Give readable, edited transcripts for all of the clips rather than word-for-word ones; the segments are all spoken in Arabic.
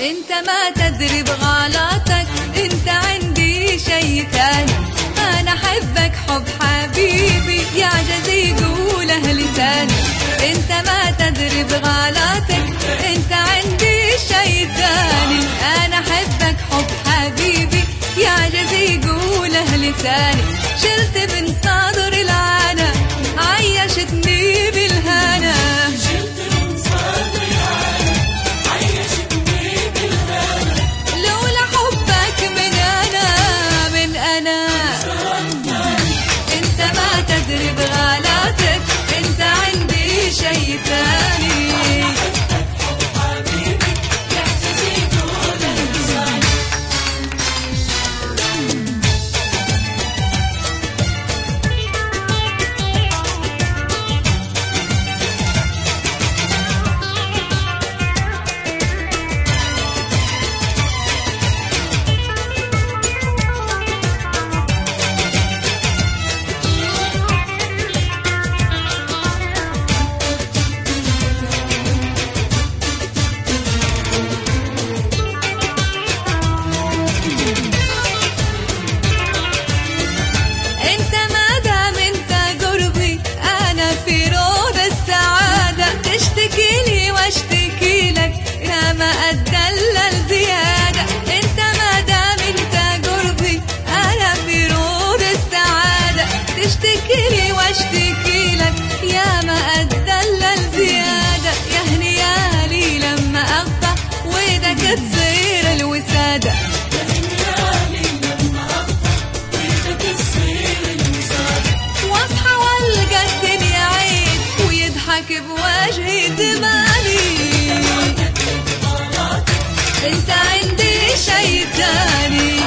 انت ما تدري بغلطك، انت عندي شي تاني. انا احبك حب حبيبي يعجز يقوله لساني. انت ما تدري بغلطك، انت عندي شي تاني. انا احبك حب حبيبي يعجز يقوله لساني. شلت من صدري العنا، عيشتني بالهنا. لولا حبك من أنا انت ما تدري بغلطك، انت عندي شي تاني. تشتكيلي واشتكي لك يا ما اتدلل زيادة. انت ما دام انت قربي انا في رود السعادة. تشتكيلي واشتكي لك يا ما اتدلل زيادة. يا هنيالي لما اغفى ويدك تصير الوسادة. واصحى والقى الدنيا عيد ويضحك بوجهي زماني. انت عندي شي تاني.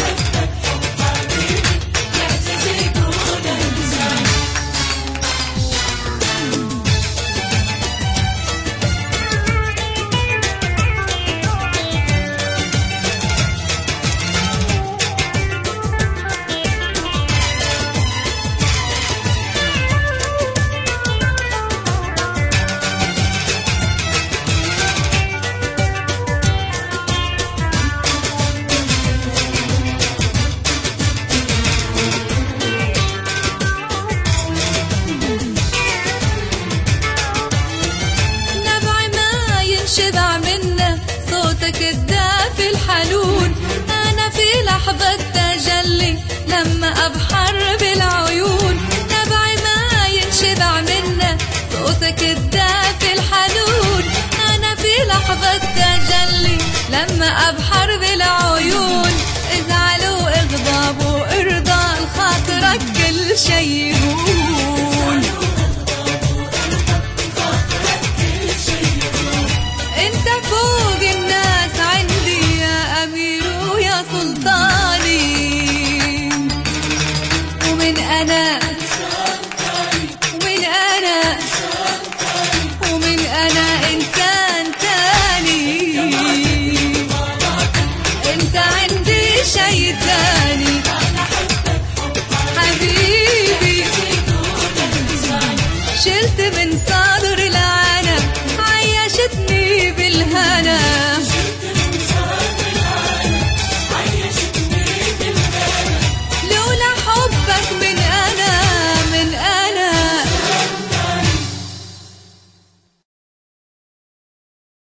شبع منه صوتك الدافي الحنون. أنا في لحظة تجلي لما أبحر بالعيون. نبعي ما ينشبع منه صوتك الدافي الحنون. أنا في لحظة تجلي لما أبحر بالعيون. ازعل واغضب وارضى لخاطرك كل شي يهون. انت فوق الناس عندي يا امير ويا سلطاني. ومن انا انسان